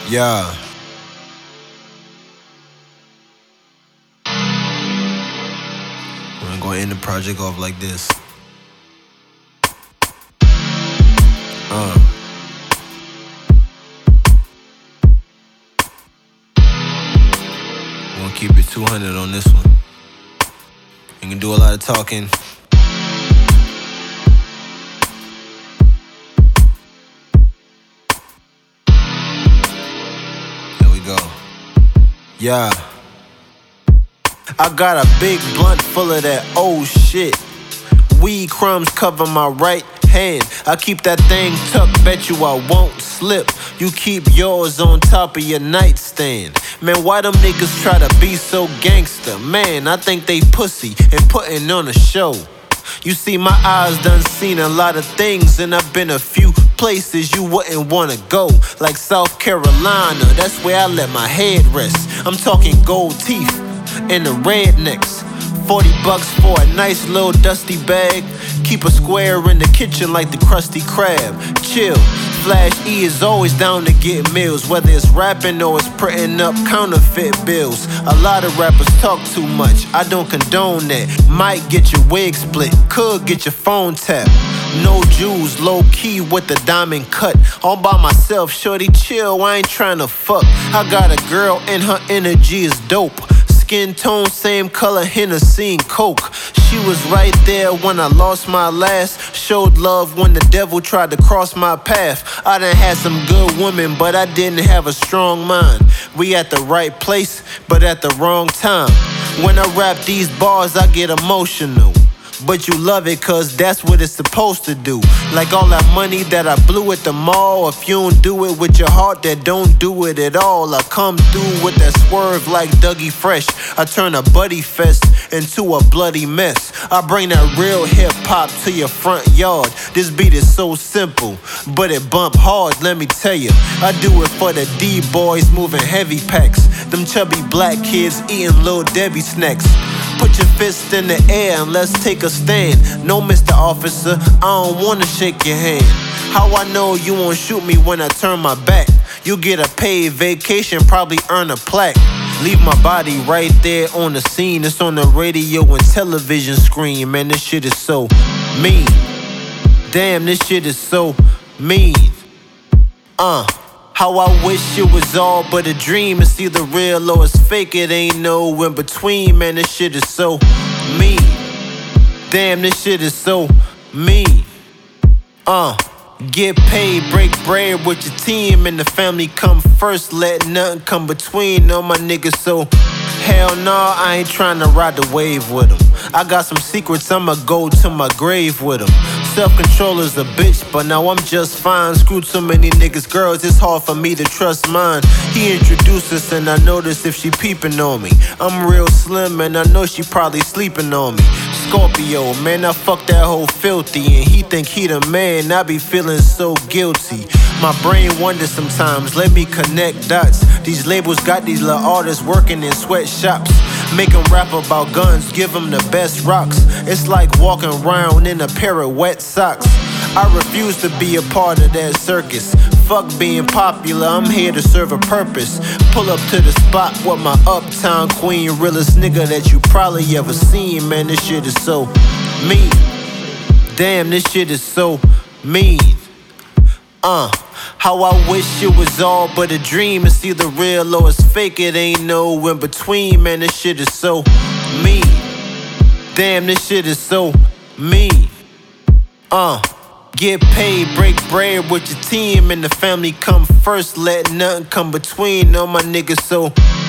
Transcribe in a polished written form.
Yeah. We're gonna end the project off like this. Uh. We're gonna keep it 200 on this one. You can do a lot of talking. There we go. Yeah. I got a big blunt full of that old shit. Weed crumbs cover my right hand. I keep that thing tucked, bet you I won't slip. You keep yours on top of your nightstand. Man, why them niggas try to be so gangster? Man, I think they pussy and putting on a show. You see, my eyes done seen a lot of things, and I've been a few places you wouldn't wanna go. Like South Carolina, that's where I let my head rest. I'm talking gold teeth and the rednecks. 40 bucks for a nice little dusty bag. Keep a square in the kitchen like the Krusty Krab. Chill, Flash E is always down to get meals, whether it's rapping or it's printing up counterfeit bills. A lot of rappers talk too much, I don't condone that. Might get your wig split, could get your phone tapped. No jewels, low key with the diamond cut. All by myself, shorty chill, I ain't tryna fuck. I got a girl and her energy is dope. Skin tone, same color, Hennessy and Coke. She was right there when I lost my last. Showed love when the devil tried to cross my path. I done had some good women, but I didn't have a strong mind. We at the right place, but at the wrong time. When I rap these bars, I get emotional. But you love it cause that's what it's supposed to do. Like all that money that I blew at the mall. If you don't do it with your heart, then don't do it at all. I come through with that swerve like Dougie Fresh. I turn a buddy fest into a bloody mess. I bring that real hip hop to your front yard. This beat is so simple, but it bump hard, let me tell you. I do it for the D-boys moving heavy packs. Them chubby black kids eating Lil Debbie snacks. Put your fist in the air and let's take a stand. No, Mr. Officer, I don't wanna shake your hand. How I know you won't shoot me when I turn my back? You get a paid vacation, probably earn a plaque. Leave my body right there on the scene. It's on the radio and television screen. Man, this shit is so mean. Damn, this shit is so mean. How I wish it was all but a dream. It's either real or it's fake, it ain't no in between. Man, this shit is so mean. Damn, this shit is so mean. Get paid, break bread with your team, and the family come first, let nothing come between. All my niggas so hell nah, I ain't tryna ride the wave with them. I got some secrets, I'ma go to my grave with them. Self-control is a bitch, but now I'm just fine. Screw too many niggas, girls, it's hard for me to trust mine. He introduced us and I noticed if she peeping on me. I'm real slim and I know she probably sleeping on me. Scorpio, man, I fuck that hoe filthy, and he think he the man, I be feeling so guilty. My brain wonders sometimes, let me connect dots. These labels got these little artists working in sweatshops. Make them rap about guns, give them the best rocks. It's like walking around in a pair of wet socks. I refuse to be a part of that circus. Fuck being popular, I'm here to serve a purpose. Pull up to the spot with my uptown queen, realest nigga that you probably ever seen. Man, this shit is so mean. Damn, this shit is so mean. How I wish it was all but a dream. It's either real or it's fake, it ain't no in between. Man, this shit is so mean. Damn, this shit is so mean. Get paid, break bread with your team, and the family come first, let nothing come between. All my niggas so